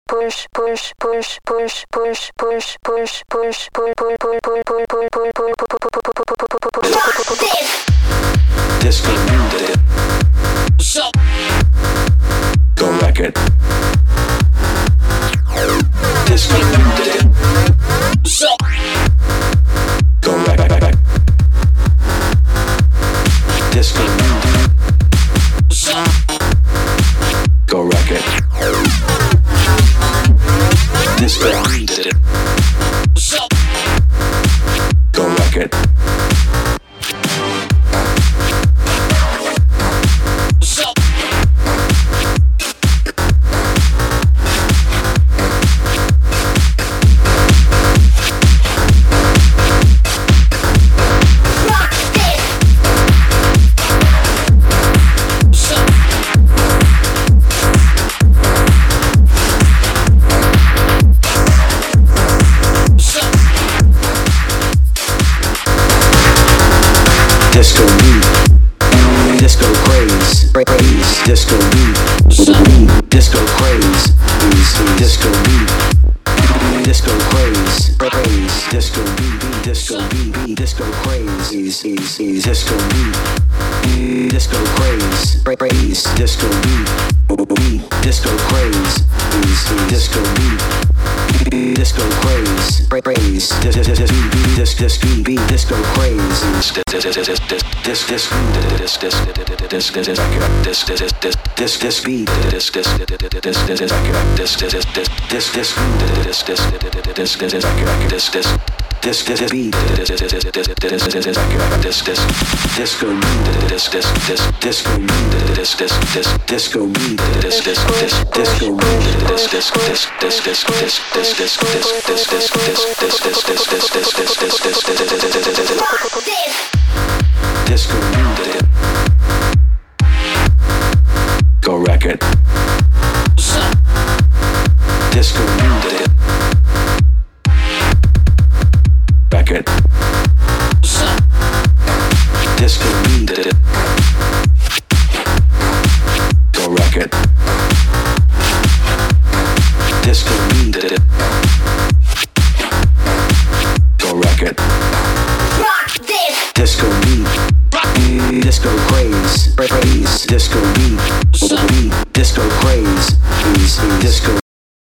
Disco music. So go record. Disco music. So go record. Disco music. So go record. Disco music. So go record. Disco beat, disco craze, disco beat, disco craze, disco beat, disco craze, disco beat, disco beat, disco craze, disco beat, disco craze, disco beat, disco craze, disco beat, disco craze, disco craze. Disco music. Go record. Disco music. Record. Disco music. Go record. Disco music. Go record. Disco beat, disco craze, disco